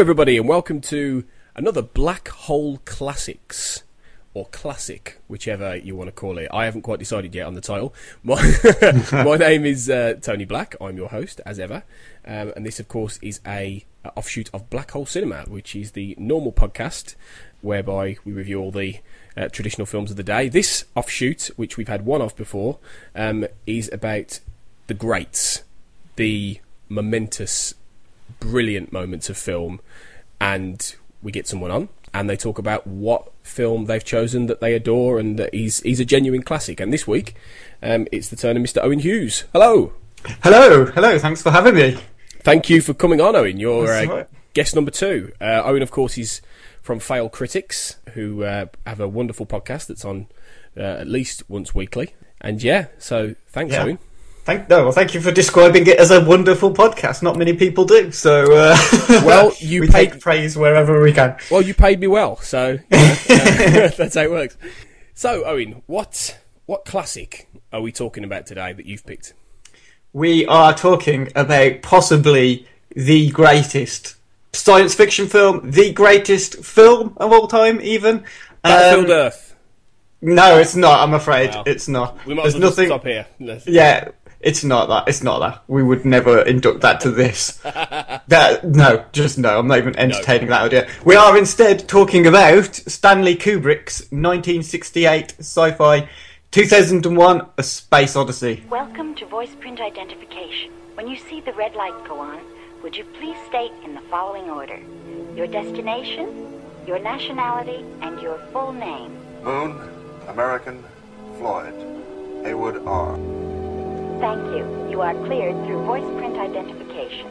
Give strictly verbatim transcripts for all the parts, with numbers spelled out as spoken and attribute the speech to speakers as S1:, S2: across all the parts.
S1: everybody, and welcome to another Black Hole Classics, or Classic, whichever you want to call it. I haven't quite decided yet on the title. My, my name is uh, Tony Black. I'm your host, as ever, um, and this, of course, is a, a offshoot of Black Hole Cinema, which is the normal podcast whereby we review all the uh, traditional films of the day. This offshoot, which we've had one of before, um, is about the greats, the momentous, brilliant moments of film, and we get someone on and they talk about what film they've chosen that they adore and that he's, he's a genuine classic. And this week um, it's the turn of Mister Owen Hughes. Hello.
S2: Hello, hello, thanks for having me.
S1: Thank you for coming on, Owen. You're uh,
S2: right.
S1: guest number two. uh, Owen, of course, is from Fail Critics, who uh, have a wonderful podcast that's on uh, at least once weekly. And yeah, so thanks,
S2: Yeah.
S1: Owen.
S2: Thank no, well, thank you for describing it as a wonderful podcast. Not many people do, so uh,
S1: Well, you
S2: we
S1: paid-
S2: take praise wherever we can.
S1: Well, you paid me well, so you know, uh, that's how it works. So, Owen, what what classic are we talking about today that you've picked?
S2: We are talking about possibly the greatest science fiction film, the greatest film of all time, even.
S1: Battlefield
S2: Um,
S1: Earth.
S2: No, it's not. I'm afraid
S1: Wow.
S2: it's not.
S1: We might
S2: There's
S1: as well
S2: nothing.
S1: just stop here. Let's-
S2: Yeah, it's not that. It's not that. We would never induct that to this. that no, just no. I'm not even entertaining that idea. We are instead talking about Stanley Kubrick's nineteen sixty-eight sci-fi two thousand one: A Space Odyssey.
S3: Welcome to voice print identification. When you see the red light go on, would you please state in the following order your destination, your nationality, and your full name?
S4: Moon, American, Floyd, Haywood R.
S3: Thank you. You are cleared through voice print identification.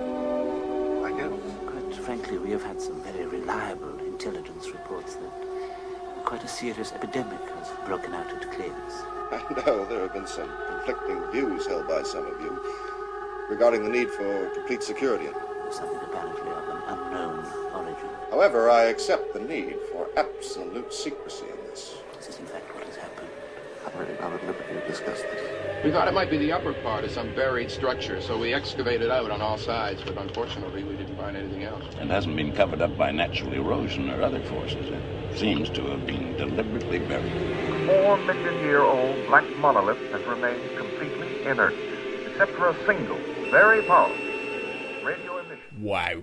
S4: Thank you.
S5: Quite frankly, we have had some very reliable intelligence reports that quite a serious epidemic has broken out into Cleves.
S4: I know there have been some conflicting views held by some of you regarding the need for complete security.
S5: Something apparently of an unknown origin.
S4: However, I accept the need for absolute secrecy in this.
S5: This is in fact what has happened.
S4: I'm really not at liberty to discuss this.
S6: We thought it might be the upper part of some buried structure, so we excavated out on all sides, but unfortunately we didn't find anything else.
S7: It hasn't been covered up by natural erosion or other forces. It seems to have been deliberately buried.
S8: Four million year old black monolith has remained completely inert, except for a single, very powerful radio emission.
S1: Wow.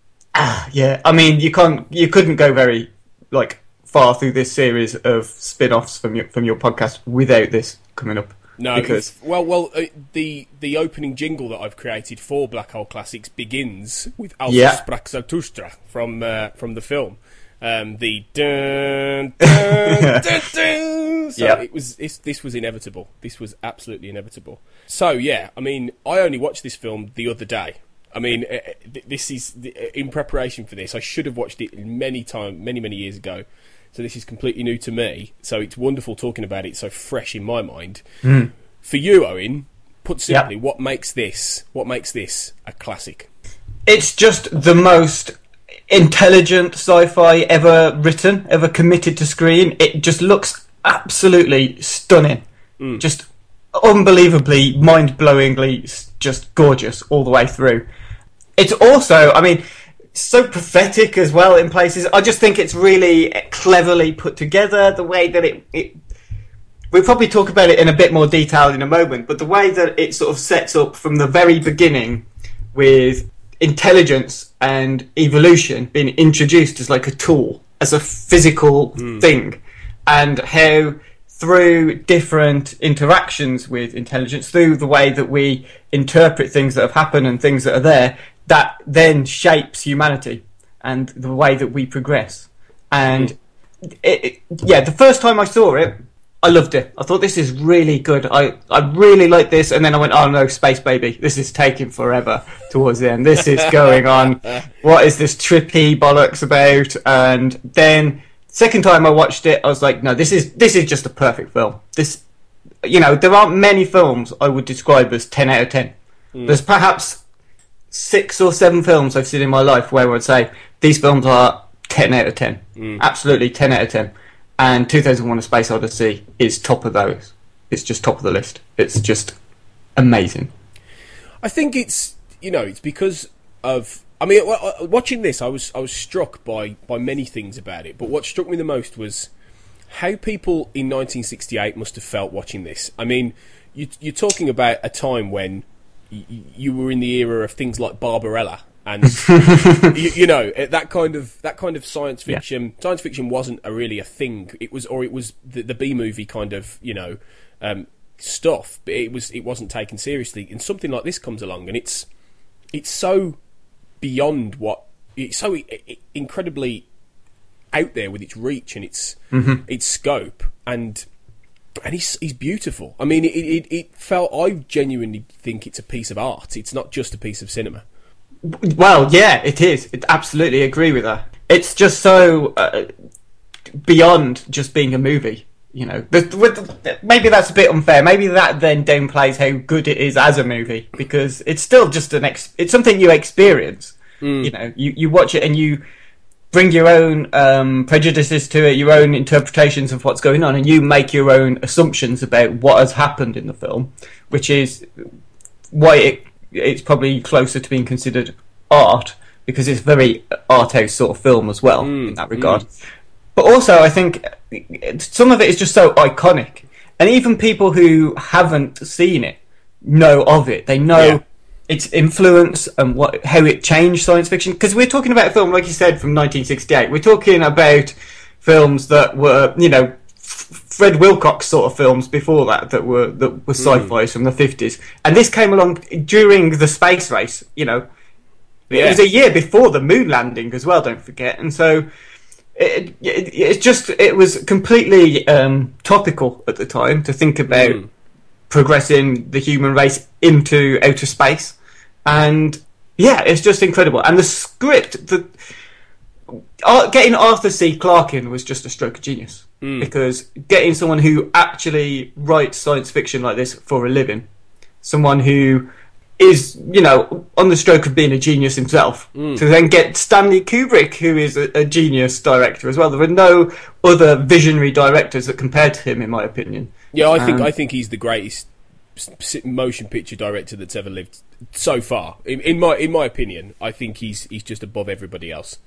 S2: Yeah, I mean, you can't, you couldn't go very like far through this series of spin-offs from your from your podcast without this coming up.
S1: No,
S2: because
S1: if- well, well, uh, the the opening jingle that I've created for Black Hole Classics begins with Als
S2: Yeah.
S1: sprach Zarathustra from uh, from the film. Um, the dun, dun, dun, dun. So
S2: Yep.
S1: it was it's, this was inevitable. This was absolutely inevitable. So yeah, I mean, I only watched this film the other day. I mean, uh, th- this is in preparation for this. I should have watched it many time, many many years ago. So this is completely new to me. So it's wonderful talking about it. So fresh in my mind.
S2: Mm.
S1: For you, Owen, put simply,
S2: Yep.
S1: what makes this? What makes this a classic?
S2: it's just the most intelligent sci-fi ever written, ever committed to screen. It just looks absolutely stunning.
S1: Mm.
S2: Just unbelievably, mind-blowingly, s- just gorgeous all the way through. It's also, I mean, so prophetic as well in places. I just think it's really cleverly put together. The way that it, it we'll probably talk about it in a bit more detail in a moment, but the way that it sort of sets up from the very beginning with intelligence and evolution being introduced as like a tool, as a physical
S1: Mm.
S2: thing, and how through different interactions with intelligence, through the way that we interpret things that have happened and things that are there, that then shapes humanity and the way that we progress. And it, it, yeah, the first time I saw it, I loved it. I thought, this is really good. I, I really like this. And then I went, oh no, Space Baby. This is taking forever towards the end. This is going on. What is this trippy bollocks about? And then second time I watched it, I was like, no, this is this is just a perfect film. This, you know, there aren't many films I would describe as ten out of ten. Mm. There's perhaps six or seven films I've seen in my life where I would say these films are ten out of ten. Mm. Absolutely ten out of ten. And two thousand one: A Space Odyssey is top of those. It's just top of the list. It's just amazing.
S1: I think it's, you know, it's because of I mean, watching this, I was I was struck by, by many things about it, but what struck me the most was how people in nineteen sixty-eight must have felt watching this. I mean, you, you're talking about a time when y- you were in the era of things like Barbarella, and you, you know that kind of that kind of science fiction. Yeah. Science fiction wasn't a really a thing. It was, or it was the, the B movie kind of, you know, um, stuff, but it was it wasn't taken seriously. And something like this comes along, and it's it's so beyond what it's so incredibly out there with its reach and its mm-hmm. its scope, and and he's he's beautiful. I mean, it, it it felt. I genuinely think it's a piece of art. It's not just a piece of cinema.
S2: Well, yeah, it is. I absolutely agree with that. It's just so uh, beyond just being a movie. You know, the, with, maybe that's a bit unfair. Maybe that then downplays how good it is as a movie, because it's still just an ex- it's something you experience. Mm. You know, you, you watch it and you bring your own um, prejudices to it, your own interpretations of what's going on, and you make your own assumptions about what has happened in the film, which is why it it's probably closer to being considered art, because it's very art house sort of film as well mm. in that regard. Mm. But also, I think some of it is just so iconic, and even people who haven't seen it know of it. They know yeah. its influence and what how it changed science fiction. Because we're talking about a film, like you said, from nineteen sixty-eight. We're talking about films that were, you know, Fred Wilcox sort of films before that that were that were sci-fi mm. from the fifties, and this came along during the space race. You know, yeah. It was a year before the moon landing as well. Don't forget, and so. It, it, it's just it was completely um, topical at the time to think about mm. progressing the human race into outer space, and yeah, it's just incredible. And the script, the uh, getting Arthur C. Clarke in was just a stroke of genius, mm. because getting someone who actually writes science fiction like this for a living, someone who is, you know, on the stroke of being a genius himself, mm. to then get Stanley Kubrick, who is a, a genius director as well. There were no other visionary directors that compared to him, in my opinion.
S1: Yeah, I think um, I think he's the greatest motion picture director that's ever lived so far. In, in my in my opinion, I think he's he's just above everybody else.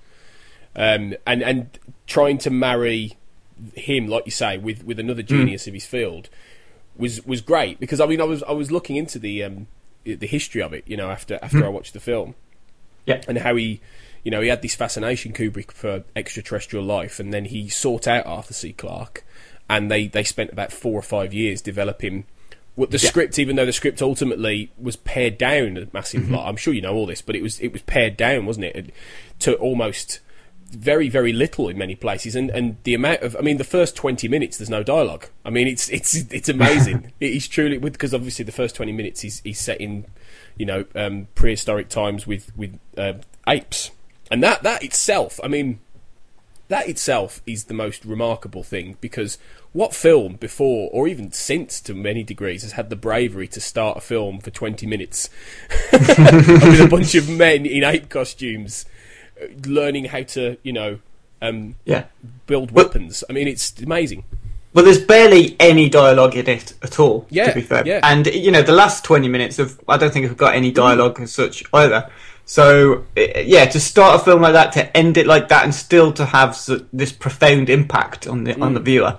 S1: Um, and and trying to marry him, like you say, with, with another genius mm. of his field was was great, because I mean I was I was looking into the. Um, the history of it, you know, after after mm. I watched the film,
S2: yeah,
S1: and how he, you know, he had this fascination, Kubrick, for extraterrestrial life, and then he sought out Arthur C. Clarke, and they, they spent about four or five years developing what the yeah. script, even though the script ultimately was pared down a massive mm-hmm. lot. I'm sure you know all this, but it was it was pared down, wasn't it, to almost very very little in many places, and and the amount of, I mean, the first twenty minutes there's no dialogue. I mean, it's it's it's amazing. It is truly, because obviously the first twenty minutes is he's set in, you know, um, prehistoric times with with uh, apes, and that that itself, I mean, that itself is the most remarkable thing, because what film before, or even since to many degrees, has had the bravery to start a film for twenty minutes with a bunch of men in ape costumes learning how to, you know, um,
S2: yeah.
S1: build weapons. I mean, it's amazing.
S2: Well, there's barely any dialogue in it at all,
S1: yeah,
S2: to be fair.
S1: Yeah.
S2: And, you know, the last twenty minutes of, I don't think I've got any dialogue mm. as such either. So, yeah, to start a film like that, to end it like that, and still to have this profound impact on the mm. on the viewer,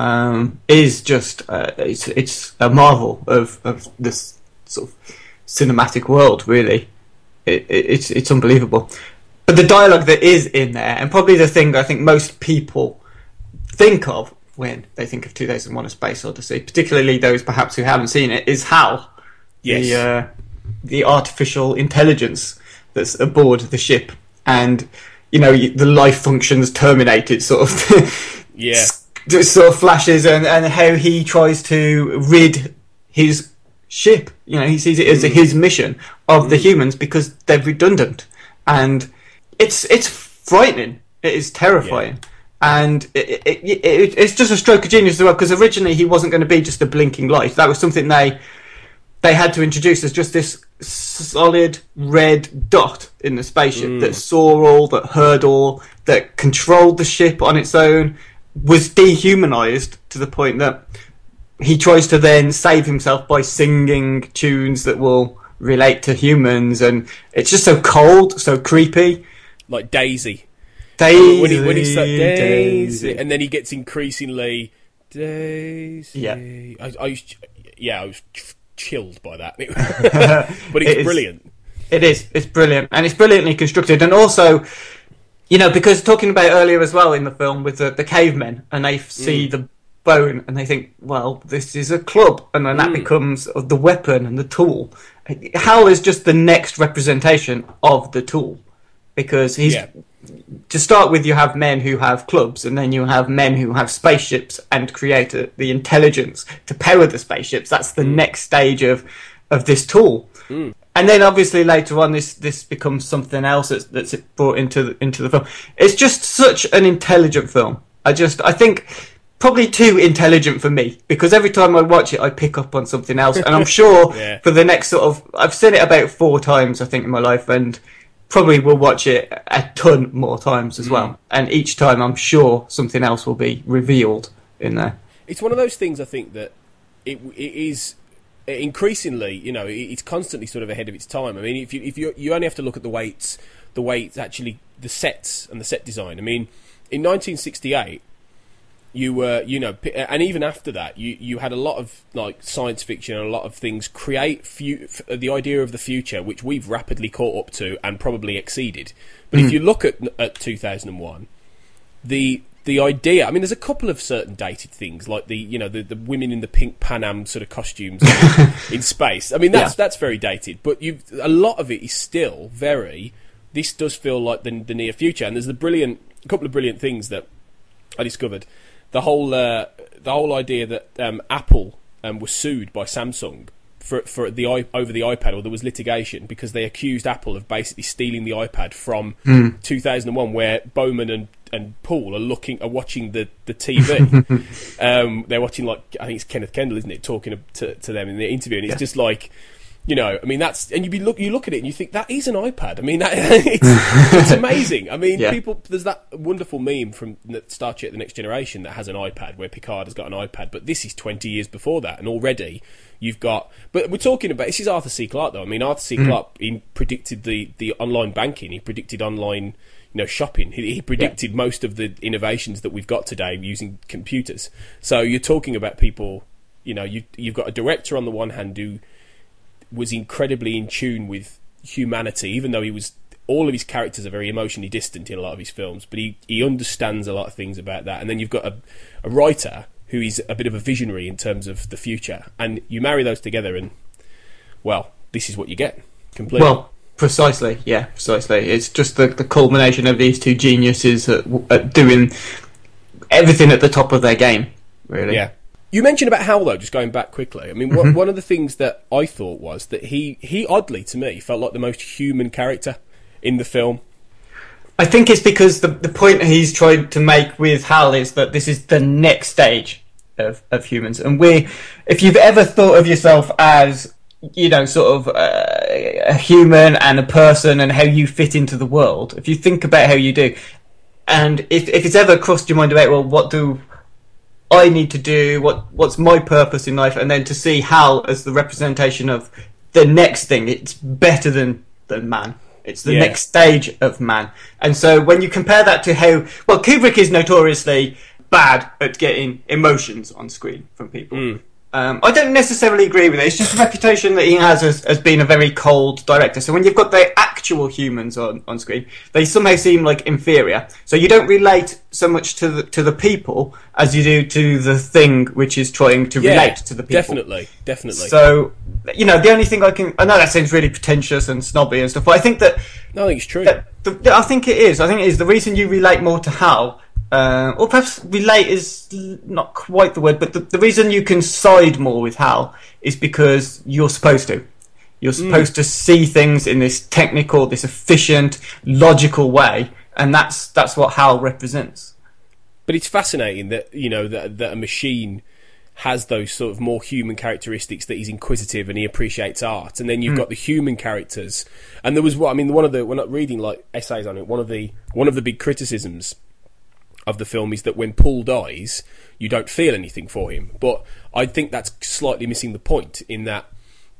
S2: um, is just, uh, it's it's a marvel of, of this sort of cinematic world, really. It, it, it's it's unbelievable. But the dialogue that is in there, and probably the thing I think most people think of when they think of two thousand one: A Space Odyssey, particularly those perhaps who haven't seen it, is HAL,
S1: yes.
S2: the uh, the artificial intelligence that's aboard the ship, and you know the life functions terminated, sort of.
S1: yeah.
S2: Sort of flashes, and, and how he tries to rid his ship. You know, he sees it as mm. his mission of mm. the humans because they're redundant, and. It's it's frightening. It is terrifying, yeah. and it, it, it, it's just a stroke of genius as well. Because originally he wasn't going to be just a blinking light. That was something they they had to introduce as just this solid red dot in the spaceship mm. that saw all, that heard all, that controlled the ship on its own, was dehumanized to the point that he tries to then save himself by singing tunes that will relate to humans, and it's just so cold, so creepy.
S1: Like Daisy.
S2: Daisy,
S1: when he when he's like, Daisy,
S2: Daisy.
S1: and then he gets increasingly Daisy.
S2: Yeah.
S1: I, I was, yeah, I was ch- chilled by that. But it's
S2: It is-
S1: brilliant.
S2: It is. It's brilliant, and it's brilliantly constructed, and also, you know, because talking about earlier as well in the film with the, the cavemen, and they see
S1: Mm.
S2: the bone, and they think, well, this is a club, and then that
S1: Mm.
S2: becomes the weapon and the tool. Hal is just the next representation of the tool, because he's.
S1: Yeah.
S2: To start with, you have men who have clubs, and then you have men who have spaceships and create a, the intelligence to power the spaceships. That's the next stage of of this tool.
S1: Mm.
S2: And then, obviously, later on, this this becomes something else that's, that's brought into the, into the film. It's just such an intelligent film. I just, I think, probably too intelligent for me, because every time I watch it, I pick up on something else. And I'm sure
S1: Yeah.
S2: for the next sort of, I've seen it about four times, I think, in my life, and probably will watch it a ton more times as well. And each time, I'm sure something else will be revealed in there.
S1: It's one of those things, I think, that it, it is increasingly, you know, it's constantly sort of ahead of its time. I mean, if you if you you only have to look at the way it's the way it's actually the sets and the set design. I mean, in nineteen sixty-eight, you were, you know, and even after that, you you had a lot of like science fiction and a lot of things create fu- the idea of the future, which we've rapidly caught up to and probably exceeded. But
S2: Mm.
S1: if you look at at two thousand one, the the idea, I mean, there's a couple of certain dated things, like the, you know, the, the women in the pink Pan Am sort of costumes in space. I mean, that's
S2: Yeah.
S1: that's very dated, but you a lot of it is still very. This does feel like the, the near future, and there's the brilliant, a couple of brilliant things that I discovered. The whole uh, the whole idea that um, Apple um, was sued by Samsung for for the i- over the iPad, or there was litigation because they accused Apple of basically stealing the iPad from
S2: Mm.
S1: two thousand one, where Bowman and and Paul are looking are watching the the T V. um, they're watching, like, I think it's Kenneth Kendall, isn't it, talking to to them in the interview, and it's
S2: Yeah.
S1: just like, you know, I mean, that's, and you be look you look at it and you think that is an iPad. I mean, that it's, it's amazing. I mean,
S2: Yeah.
S1: people, there's that wonderful meme from Star Trek: The Next Generation that has an iPad, where Picard has got an iPad, but this is twenty years before that, and already you've got. But we're talking about, this is Arthur C. Clarke, though. I mean, Arthur C.
S2: Mm.
S1: Clarke he predicted the the online banking. He predicted online, you know, shopping. He, he predicted most of the innovations that we've got today using computers. So you're talking about people. You know, you you've got a director on the one hand who was incredibly in tune with humanity, even though he was, all of his characters are very emotionally distant in a lot of his films, but he, he understands a lot of things about that. And then you've got a, a writer who is a bit of a visionary in terms of the future, and you marry those together and, well, this is what you get, completely.
S2: Well, precisely, yeah, precisely. It's just the, the culmination of these two geniuses at, at doing everything at the top of their game, really.
S1: Yeah. You mentioned about Hal, though, just going back quickly. I mean,
S2: Mhm.
S1: one one of the things that I thought was that he, he oddly, to me, felt like the most human character in the film.
S2: I think it's because the the point he's trying to make with Hal is that this is the next stage of, of humans. And we, if you've ever thought of yourself as, you know, sort of uh, a human and a person and how you fit into the world, if you think about how you do, and if, if it's ever crossed your mind about, well, what do I need to do, what what's my purpose in life, and then to see Hal as the representation of the next thing, it's better than, than man. It's the
S1: Yeah.
S2: next stage of man. And so when you compare that to how, well, Kubrick is notoriously bad at getting emotions on screen from people.
S1: Mm.
S2: Um, I don't necessarily agree with it. It's just a reputation that he has as, as being a very cold director. So when you've got the actual humans on, on screen, they somehow seem like inferior. So you don't relate so much to the, to the people as you do to the thing which is trying to
S1: Yeah,
S2: relate to the people.
S1: definitely, definitely.
S2: So, you know, the only thing I can... I know that sounds really pretentious and snobby and stuff, but I think that...
S1: No, I think it's true.
S2: that the, I think it is. I think it is. The reason you relate more to Hal... Uh, or perhaps relate is l- not quite the word, but the, the reason you can side more with Hal is because you're supposed to. You're supposed to see things in this technical, this efficient, logical way, and that's that's what Hal represents.
S1: But it's fascinating that, you know, that, that a machine has those sort of more human characteristics, that he's inquisitive and he appreciates art, and then you've
S2: Mm.
S1: got the human characters. And there was what I mean, one of the, when I'm reading like essays on it, one of the one of the big criticisms of the film is that when Paul dies, you don't feel anything for him. But I think that's slightly missing the point, in that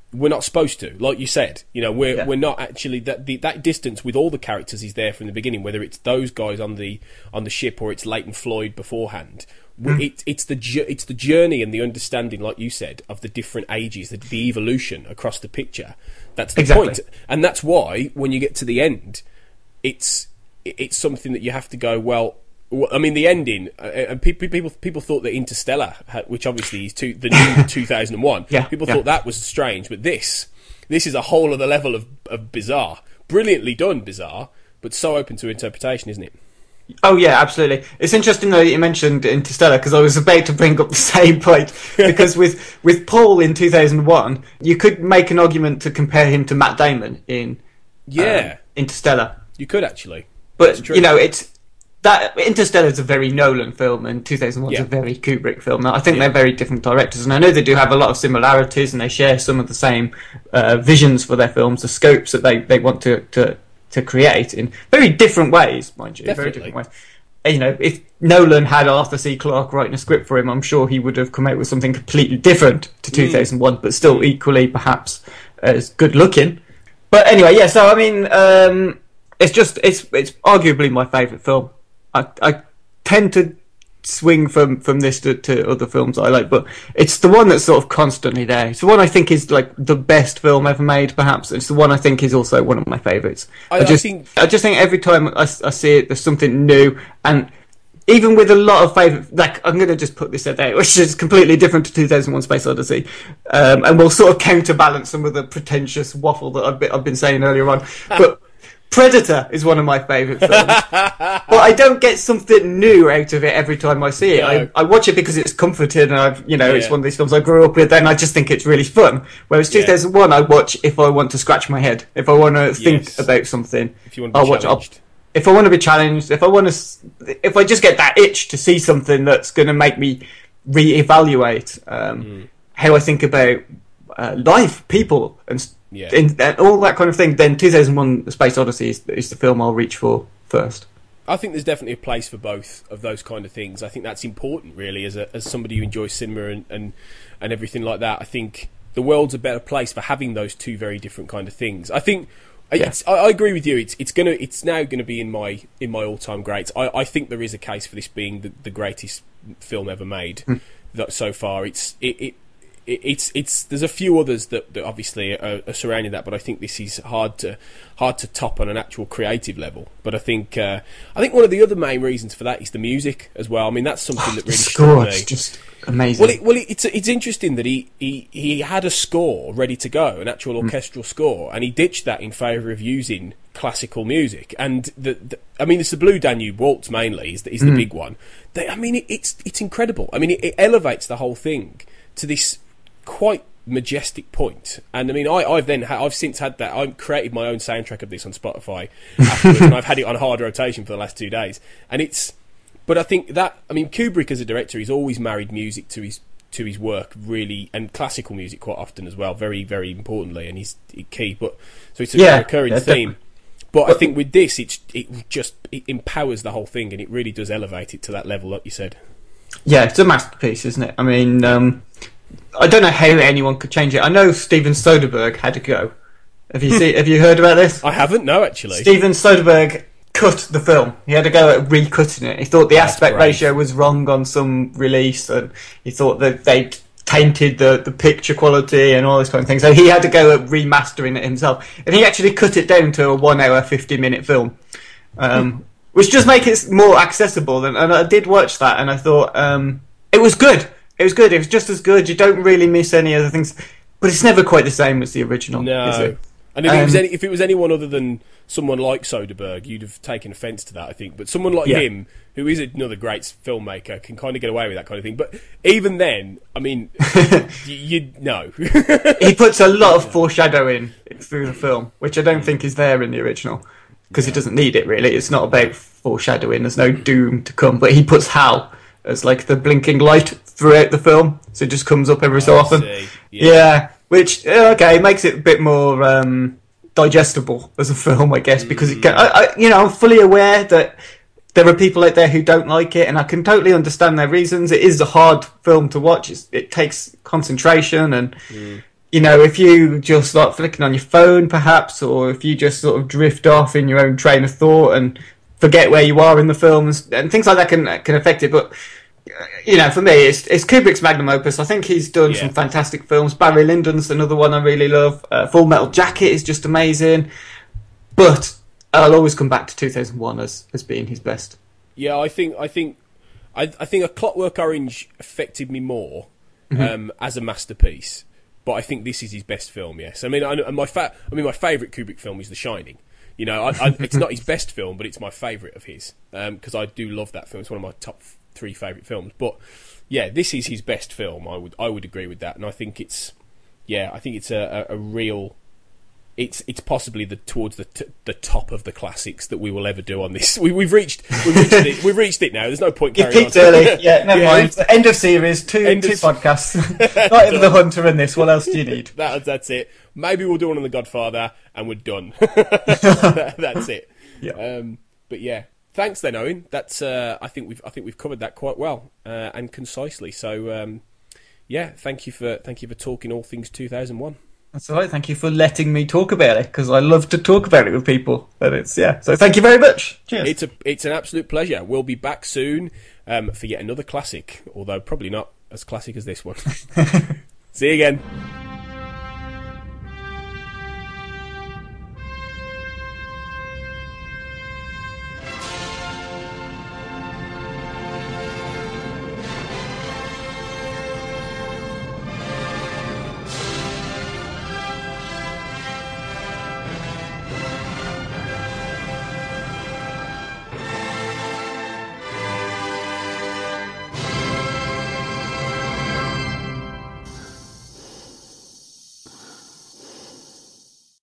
S1: we're not supposed to, like you said. You know, we're
S2: Yeah.
S1: we're not actually that the, that distance with all the characters is there from the beginning. Whether it's those guys on the on the ship or it's Leighton Floyd beforehand, mm. it, it's the ju- it's the journey and the understanding, like you said, of the different ages, the, the evolution across the picture. That's the
S2: Exactly.
S1: point, and that's why when you get to the end, it's it's something that you have to go, well. I mean, the ending, uh, and people people people thought that Interstellar, which obviously is two, the new two thousand one,
S2: yeah,
S1: people
S2: yeah.
S1: thought that was strange, but this this is a whole other level of, of bizarre, brilliantly done bizarre, but so open to interpretation, isn't it?
S2: Oh yeah, absolutely. It's interesting though that you mentioned Interstellar, because I was about to bring up the same point. Because with with Paul in two thousand one, you could make an argument to compare him to Matt Damon in
S1: yeah
S2: um, Interstellar.
S1: You could actually,
S2: but you know it's. That Interstellar is a very Nolan film, and two thousand one is
S1: Yeah.
S2: a very Kubrick film. Now, I think
S1: Yeah.
S2: they're very different directors, and I know they do have a lot of similarities, and they share some of the same uh, visions for their films, the scopes that they, they want to, to, to create in very different ways, mind you, very
S1: Definitely.
S2: different ways. You know, if Nolan had Arthur C. Clarke writing a script for him, I'm sure he would have come out with something completely different to two thousand one, but still equally, perhaps, as good looking. But anyway, yeah. So I mean, um, it's just it's it's arguably my favourite film. I, I tend to swing from, from this to, to other films I like, but it's the one that's sort of constantly there. It's the one I think is like the best film ever made, perhaps. It's the one I think is also one of my favourites.
S1: I,
S2: I just
S1: I think
S2: I just think every time I, I see it, there's something new, and even with a lot of favourite, like I'm going to just put this out there, which is completely different to two thousand one: Space Odyssey, um, and will sort of counterbalance some of the pretentious waffle that I've been, I've been saying earlier on, but. Predator is one of my favourite films, but I don't get something new out of it every time I see it.
S1: No.
S2: I, I watch it because it's comforting, and I've, you know, it's
S1: Yeah.
S2: one of these films I grew up with, and I just think it's really fun. Whereas
S1: Yeah.
S2: two thousand one, I watch if I want to scratch my head, if I want to think
S1: Yes.
S2: about something.
S1: if you want to be
S2: I'll watch. I'll,
S1: challenged.
S2: if I want to be challenged, if I want to, if I just get that itch to see something that's going to make me re-evaluate um,
S1: Mm.
S2: how I think about uh, life, people, and.
S1: Yeah.
S2: In, and all that kind of thing, then two thousand one: The Space Odyssey is, is the film I'll reach for first.
S1: I think there's definitely a place for both of those kind of things. I think that's important, really, as a, as somebody who enjoys cinema and, and, and everything like that. I think the world's a better place for having those two very different kind of things. I think it's, I, I agree with you. It's it's gonna it's now going to be in my in my all time greats. I, I think there is a case for this being the, the greatest film ever made
S2: Mm.
S1: that so far. It's it. it It's it's there's a few others that, that obviously are, are surrounding that, but I think this is hard to hard to top on an actual creative level. But I think uh, I think one of the other main reasons for that is the music as well. I mean, that's something that
S2: The
S1: really
S2: score
S1: struck me.
S2: is just amazing.
S1: Well, it, well, it, it's it's interesting that he, he, he had a score ready to go, an actual orchestral score, and he ditched that in favour of using classical music. And the, the I mean, it's the Blue Danube Waltz mainly is the, is the big one. They, I mean, it, it's it's incredible. I mean, it, it elevates the whole thing to this quite majestic point. And I mean, I, I've then ha- I've since had that. I've created my own soundtrack of this on Spotify afterwards, and I've had it on hard rotation for the last two days. And it's, but I think that I mean, Kubrick as a director, he's always married music to his to his work, really, and classical music quite often as well, very very importantly, and he's key. But so it's a
S2: Yeah,
S1: recurring
S2: yeah,
S1: theme.
S2: definitely.
S1: But I think with this, it's it just it empowers the whole thing, and it really does elevate it to that level, like you said.
S2: Yeah, it's a masterpiece, isn't it? I mean, um, I don't know how anyone could change it. I know Steven Soderbergh had to go. Have you see, Have you heard about this?
S1: I haven't, no, actually.
S2: Steven Soderbergh cut the film. He had to go at recutting it. He thought the
S1: That's
S2: aspect
S1: brave.
S2: ratio was wrong on some release, and he thought that they tainted the, the picture quality and all this kind of thing. So he had to go at remastering it himself, and he actually cut it down to a one hour fifty minute film, um, which just makes it more accessible. And, and I did watch that, and I thought um, it was good. It was good. It was just as good. You don't really miss any other things, but it's never quite the same as the original.
S1: No.
S2: Is it?
S1: And if, it was
S2: Um,
S1: any, if it was anyone other than someone like Soderbergh, you'd have taken offence to that, I think. But someone like
S2: Yeah.
S1: him, who is another great filmmaker, can kind of get away with that kind of thing. But even then, I mean, you, you no.
S2: He puts a lot of foreshadowing through the film, which I don't think is there in the original, because he doesn't need it really. It's not about foreshadowing. There's no doom to come, but he puts Hal as like the blinking light throughout the film, so it just comes up every so
S1: I
S2: often.
S1: see.
S2: Yeah.
S1: Yeah.
S2: Which uh, okay makes it a bit more um, digestible as a film, I guess, because it can, I, I, you know, I'm fully aware that there are people out there who don't like it, and I can totally understand their reasons. It is a hard film to watch. It's, it takes concentration, and you know, if you just like flicking on your phone, perhaps, or if you just sort of drift off in your own train of thought and forget where you are in the films, and things like that can can affect it. But you know, for me, it's it's Kubrick's magnum opus. I think he's done
S1: Yeah.
S2: some fantastic films. Barry Lyndon's another one I really love. Uh, Full Metal Jacket is just amazing. But I'll always come back to two thousand one as as being his best.
S1: Yeah, I think I think I, I think A Clockwork Orange affected me more
S2: Mm-hmm.
S1: um, as a masterpiece, but I think this is his best film. Yes, I mean, I, and my fa- I mean, my favourite Kubrick film is The Shining. You know, I, I, it's not his best film, but it's my favourite of his because um, I do love that film. It's one of my top three favourite films. But yeah, this is his best film. I would I would agree with that, and I think it's yeah, I think it's a, a, a real. It's it's possibly the towards the t- the top of the classics that we will ever do on this. We, we've reached we've reached it. We've reached it now. There's no point
S2: You
S1: carrying
S2: peaked
S1: on.
S2: early. Yeah, never
S1: Yeah.
S2: mind. End of series. Two
S1: End
S2: two
S1: of-
S2: podcasts. Not even The Hunter and this. What else do you need?
S1: That, that's it. Maybe we'll do one on The Godfather, and we're done. That- that's it.
S2: Yeah.
S1: Um, but yeah, thanks then, Owen. That's uh, I think we've I think we've covered that quite well uh, and concisely. So um, yeah, thank you for thank you for talking all things two thousand one.
S2: That's all right. Thank you for letting me talk about it because I love to talk about it with people. But it's yeah. So thank you very much. Cheers.
S1: It's a it's an absolute pleasure. We'll be back soon um, for yet another classic, although probably not as classic as this one. See you again.